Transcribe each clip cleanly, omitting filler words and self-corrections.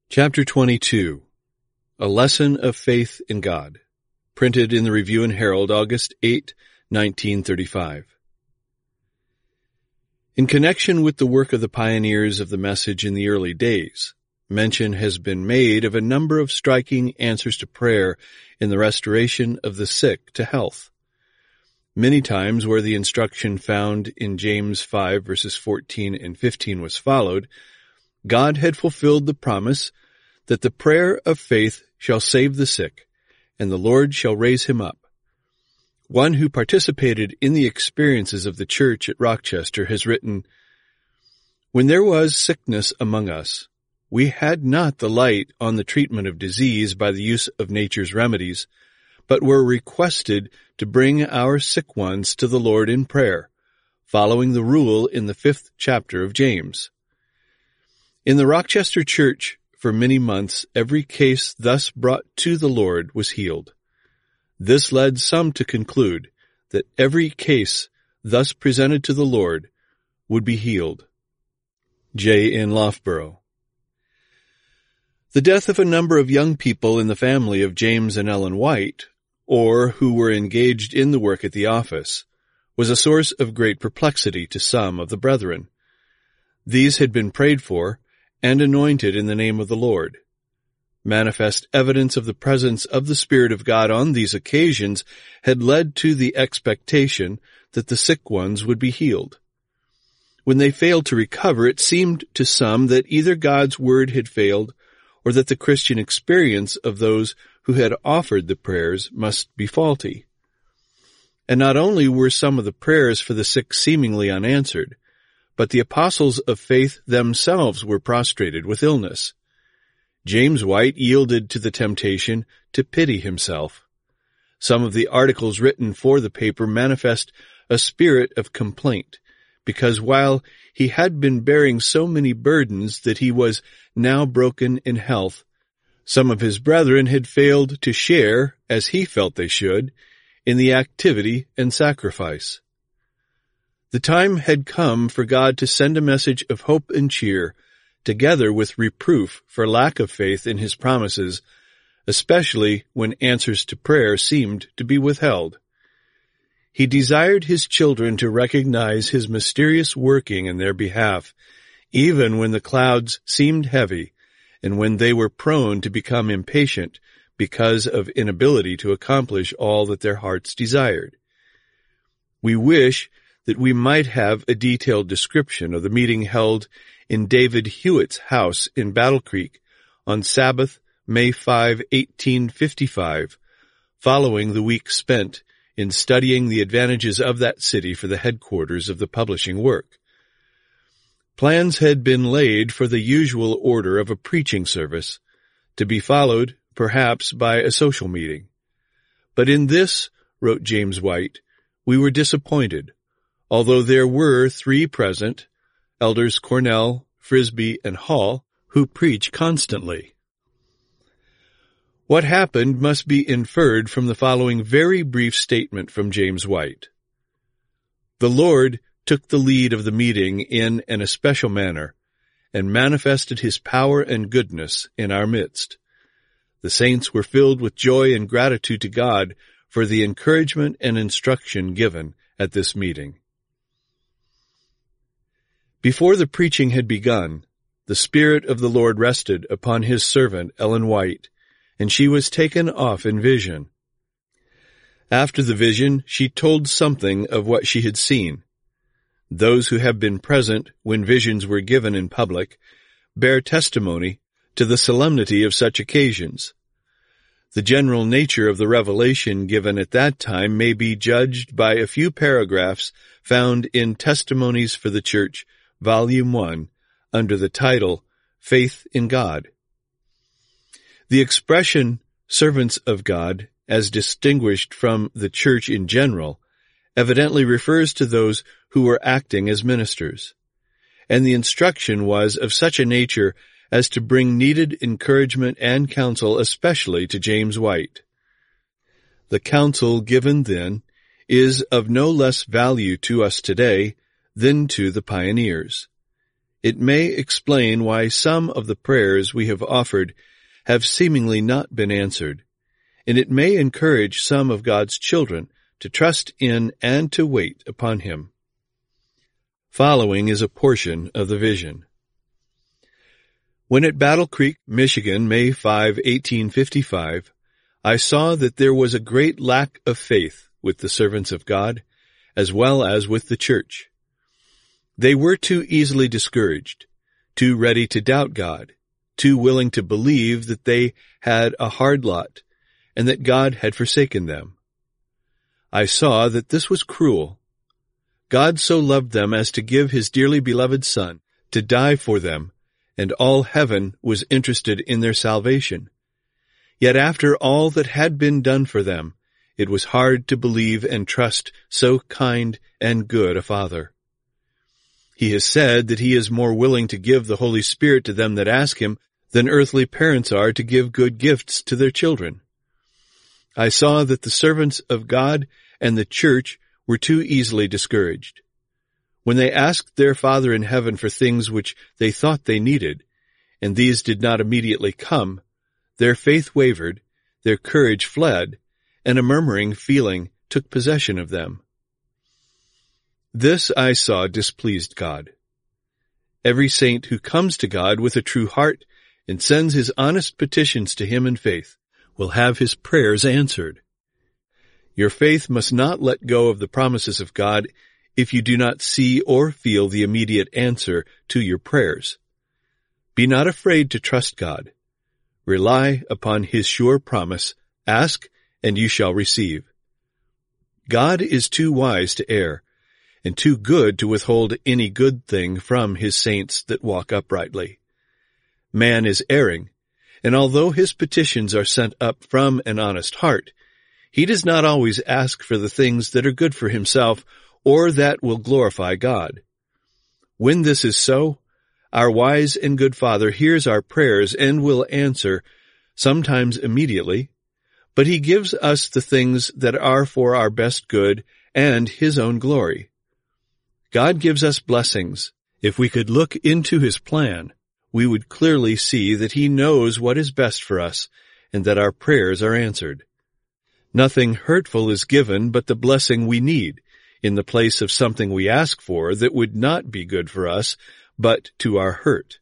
Chapter 22. A Lesson of Faith in God. Printed in the Review and Herald, August 8, 1935. In connection with the work of the pioneers of the message in the early days, mention has been made of a number of striking answers to prayer in the restoration of the sick to health. Many times where the instruction found in James 5 verses 14 and 15 was followed, God had fulfilled the promise that the prayer of faith shall save the sick, and the Lord shall raise him up. One who participated in the experiences of the church at Rochester has written, "When there was sickness among us, we had not the light on the treatment of disease by the use of nature's remedies, but were requested to bring our sick ones to the Lord in prayer, following the rule in the 5th chapter of James." In the Rochester church, for many months, every case thus brought to the Lord was healed. This led some to conclude that every case thus presented to the Lord would be healed. J. N. Loughborough. The death of a number of young people in the family of James and Ellen White, or who were engaged in the work at the office, was a source of great perplexity to some of the brethren. These had been prayed for and anointed in the name of the Lord. Manifest evidence of the presence of the Spirit of God on these occasions had led to the expectation that the sick ones would be healed. When they failed to recover, it seemed to some that either God's word had failed or that the Christian experience of those who had offered the prayers must be faulty. And not only were some of the prayers for the sick seemingly unanswered, but the apostles of faith themselves were prostrated with illness. James White yielded to the temptation to pity himself. Some of the articles written for the paper manifest a spirit of complaint, because while he had been bearing so many burdens that he was now broken in health, some of his brethren had failed to share, as he felt they should, in the activity and sacrifice. The time had come for God to send a message of hope and cheer, together with reproof for lack of faith in his promises, especially when answers to prayer seemed to be withheld. He desired his children to recognize his mysterious working in their behalf, even when the clouds seemed heavy and when they were prone to become impatient because of inability to accomplish all that their hearts desired. We wish that we might have a detailed description of the meeting held in David Hewitt's house in Battle Creek on Sabbath, May 5, 1855, following the week spent in studying the advantages of that city for the headquarters of the publishing work. Plans had been laid for the usual order of a preaching service, to be followed, perhaps, by a social meeting. But in this, wrote James White, we were disappointed. Although there were 3 present, Elders Cornell, Frisbee, and Hall, who preach constantly. What happened must be inferred from the following very brief statement from James White. The Lord took the lead of the meeting in an especial manner, and manifested his power and goodness in our midst. The saints were filled with joy and gratitude to God for the encouragement and instruction given at this meeting. Before the preaching had begun, the Spirit of the Lord rested upon his servant Ellen White, and she was taken off in vision. After the vision, she told something of what she had seen. Those who have been present when visions were given in public bear testimony to the solemnity of such occasions. The general nature of the revelation given at that time may be judged by a few paragraphs found in Testimonies for the Church, Volume 1, under the title, Faith in God. The expression, servants of God, as distinguished from the church in general, evidently refers to those who were acting as ministers, and the instruction was of such a nature as to bring needed encouragement and counsel especially to James White. The counsel given then is of no less value to us today than to the pioneers. It may explain why some of the prayers we have offered have seemingly not been answered, and it may encourage some of God's children to trust in and to wait upon Him. Following is a portion of the vision. When at Battle Creek, Michigan, May 5, 1855, I saw that there was a great lack of faith with the servants of God, as well as with the church. They were too easily discouraged, too ready to doubt God, too willing to believe that they had a hard lot, and that God had forsaken them. I saw that this was cruel. God so loved them as to give His dearly beloved Son to die for them, and all heaven was interested in their salvation. Yet after all that had been done for them, it was hard to believe and trust so kind and good a Father. He has said that He is more willing to give the Holy Spirit to them that ask Him than earthly parents are to give good gifts to their children. I saw that the servants of God and the church were too easily discouraged. When they asked their Father in heaven for things which they thought they needed, and these did not immediately come, their faith wavered, their courage fled, and a murmuring feeling took possession of them. This I saw displeased God. Every saint who comes to God with a true heart and sends his honest petitions to Him in faith will have his prayers answered. Your faith must not let go of the promises of God if you do not see or feel the immediate answer to your prayers. Be not afraid to trust God. Rely upon His sure promise, ask, and you shall receive. God is too wise to err, and too good to withhold any good thing from His saints that walk uprightly. Man is erring, and although his petitions are sent up from an honest heart, he does not always ask for the things that are good for himself or that will glorify God. When this is so, our wise and good Father hears our prayers and will answer, sometimes immediately, but He gives us the things that are for our best good and His own glory. God gives us blessings. If we could look into His plan, we would clearly see that He knows what is best for us and that our prayers are answered. Nothing hurtful is given but the blessing we need in the place of something we ask for that would not be good for us, but to our hurt.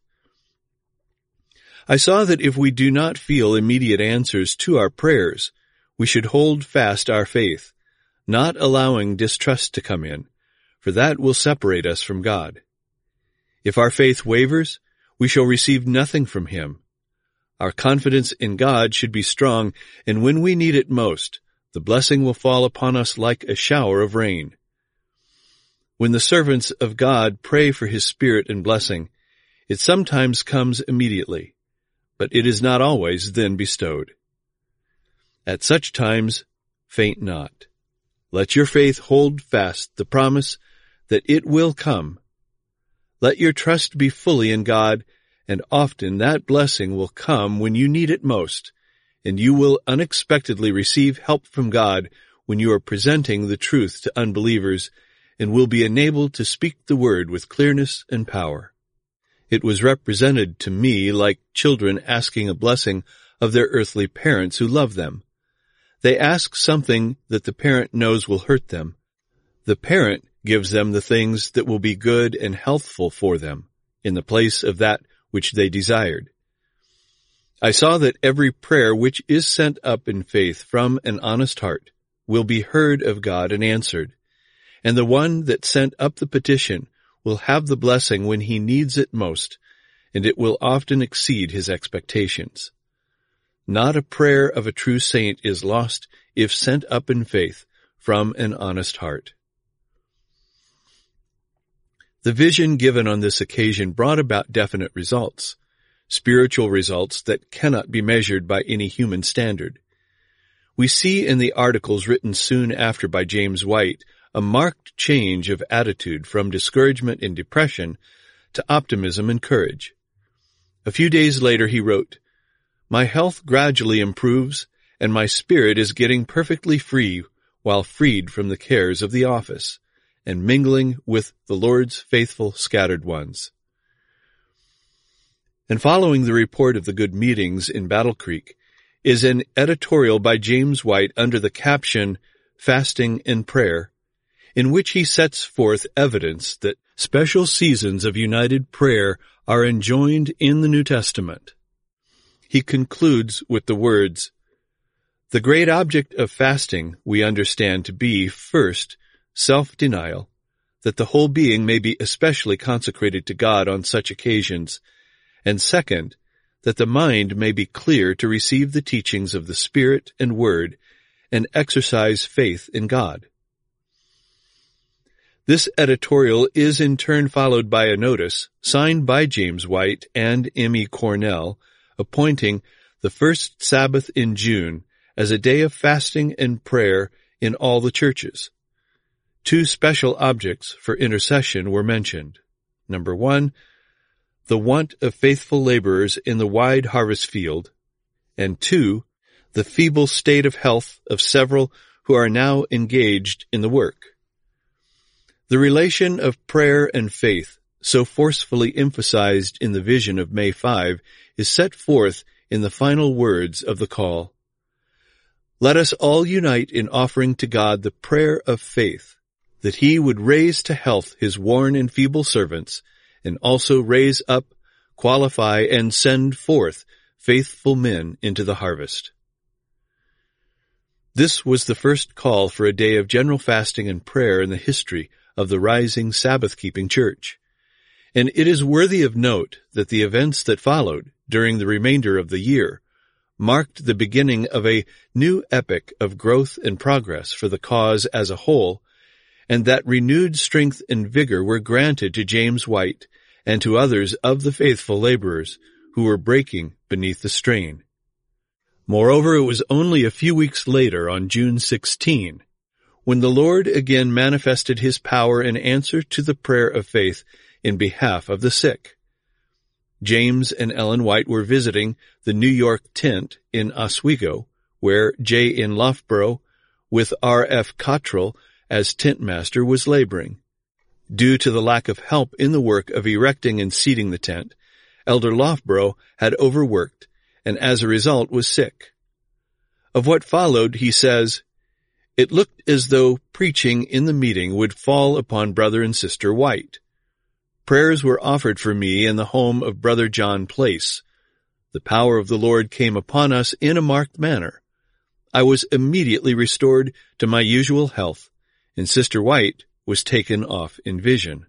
I saw that if we do not feel immediate answers to our prayers, we should hold fast our faith, not allowing distrust to come in, for that will separate us from God. If our faith wavers, we shall receive nothing from Him. Our confidence in God should be strong, and when we need it most, the blessing will fall upon us like a shower of rain. When the servants of God pray for His Spirit and blessing, it sometimes comes immediately, but it is not always then bestowed. At such times, faint not. Let your faith hold fast the promise that it will come. Let your trust be fully in God, and often that blessing will come when you need it most, and you will unexpectedly receive help from God when you are presenting the truth to unbelievers and will be enabled to speak the word with clearness and power. It was represented to me like children asking a blessing of their earthly parents who love them. They ask something that the parent knows will hurt them. The parent gives them the things that will be good and healthful for them, in the place of that which they desired. I saw that every prayer which is sent up in faith from an honest heart will be heard of God and answered, and the one that sent up the petition will have the blessing when he needs it most, and it will often exceed his expectations. Not a prayer of a true saint is lost if sent up in faith from an honest heart. The vision given on this occasion brought about definite results, spiritual results that cannot be measured by any human standard. We see in the articles written soon after by James White a marked change of attitude from discouragement and depression to optimism and courage. A few days later he wrote, "My health gradually improves, and my spirit is getting perfectly free while freed from the cares of the office, and mingling with the Lord's faithful scattered ones. And following the report of the good meetings in Battle Creek is an editorial by James White under the caption Fasting and Prayer, in which he sets forth evidence that special seasons of united prayer are enjoined in the New Testament. He concludes with the words, "The great object of fasting we understand to be, first, self-denial, that the whole being may be especially consecrated to God on such occasions, and second, that the mind may be clear to receive the teachings of the Spirit and Word, and exercise faith in God." This editorial is in turn followed by a notice, signed by James White and M.E. Cornell, appointing the first Sabbath in June as a day of fasting and prayer in all the churches. Two special objects for intercession were mentioned. Number 1, the want of faithful laborers in the wide harvest field, and 2, the feeble state of health of several who are now engaged in the work. The relation of prayer and faith, so forcefully emphasized in the vision of May 5, is set forth in the final words of the call. Let us all unite in offering to God the prayer of faith, that He would raise to health His worn and feeble servants, and also raise up, qualify, and send forth faithful men into the harvest. This was the first call for a day of general fasting and prayer in the history of the rising Sabbath-keeping church, and it is worthy of note that the events that followed during the remainder of the year marked the beginning of a new epoch of growth and progress for the cause as a whole, and that renewed strength and vigor were granted to James White and to others of the faithful laborers who were breaking beneath the strain. Moreover, it was only a few weeks later, on June 16, when the Lord again manifested His power in answer to the prayer of faith in behalf of the sick. James and Ellen White were visiting the New York tent in Oswego, where J. N. Loughborough, with R. F. Cottrell as tent master, was laboring. Due to the lack of help in the work of erecting and seating the tent, Elder Loughborough had overworked, and as a result was sick. Of what followed, he says, "It looked as though preaching in the meeting would fall upon Brother and Sister White. Prayers were offered for me in the home of Brother John Place. The power of the Lord came upon us in a marked manner. I was immediately restored to my usual health, and Sister White was taken off in vision."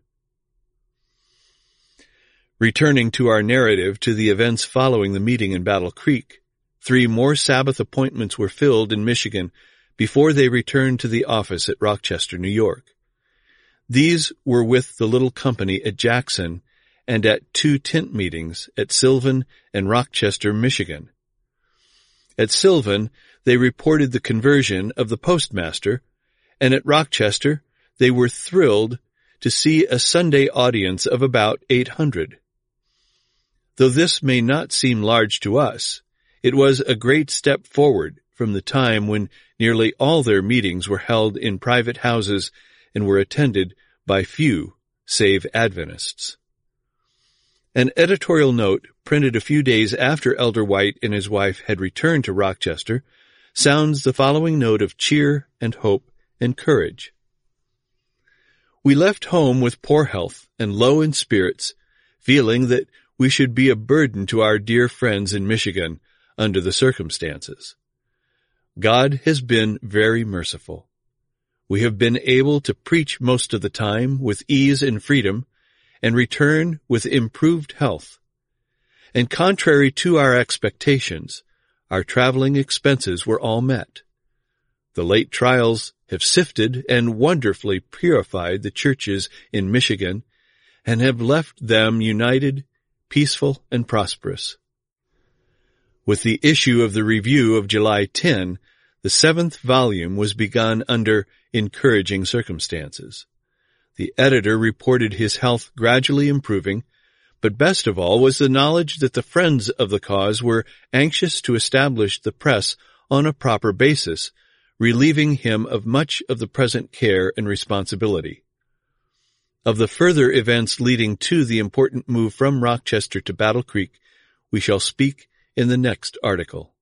Returning to our narrative to the events following the meeting in Battle Creek, 3 more Sabbath appointments were filled in Michigan before they returned to the office at Rochester, New York. These were with the little company at Jackson and at 2 tent meetings at Sylvan and Rochester, Michigan. At Sylvan, they reported the conversion of the postmaster, and at Rochester, they were thrilled to see a Sunday audience of about 800. Though this may not seem large to us, it was a great step forward from the time when nearly all their meetings were held in private houses and were attended by few save Adventists. An editorial note printed a few days after Elder White and his wife had returned to Rochester sounds the following note of cheer and hope and courage. "We left home with poor health and low in spirits, feeling that we should be a burden to our dear friends in Michigan under the circumstances. God has been very merciful. We have been able to preach most of the time with ease and freedom, and return with improved health. And contrary to our expectations, our traveling expenses were all met. The late trials have sifted and wonderfully purified the churches in Michigan, and have left them united, peaceful, and prosperous." With the issue of the review of July 10, the 7th volume was begun under encouraging circumstances. The editor reported his health gradually improving, but best of all was the knowledge that the friends of the cause were anxious to establish the press on a proper basis, relieving him of much of the present care and responsibility. Of the further events leading to the important move from Rochester to Battle Creek, we shall speak in the next article.